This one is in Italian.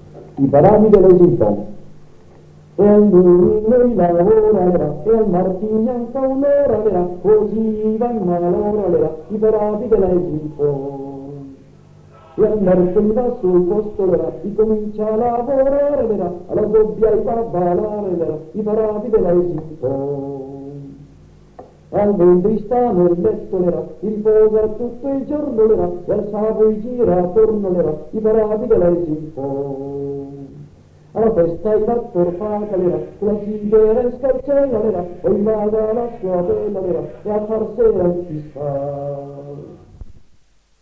I parami delle sinfoni. E a lui noi lavorerà, e al Martignan caonerà, così va in malorerà, i parami delle sinfoni. E al mercoledì va sul posto l'era, e comincia a lavorare l'era, alla dobbia i va a ballare l'era, i parami delle sinfoni. Al ventre sta nel letto l'era, si riposa tutto il giorno l'era, e al sabato gira attorno l'era, i parati delle sinfoni. Alla festa il accorpata l'era, la sigara in scarsella l'era, poi vada la sua bella l'era, e a far sera in fista.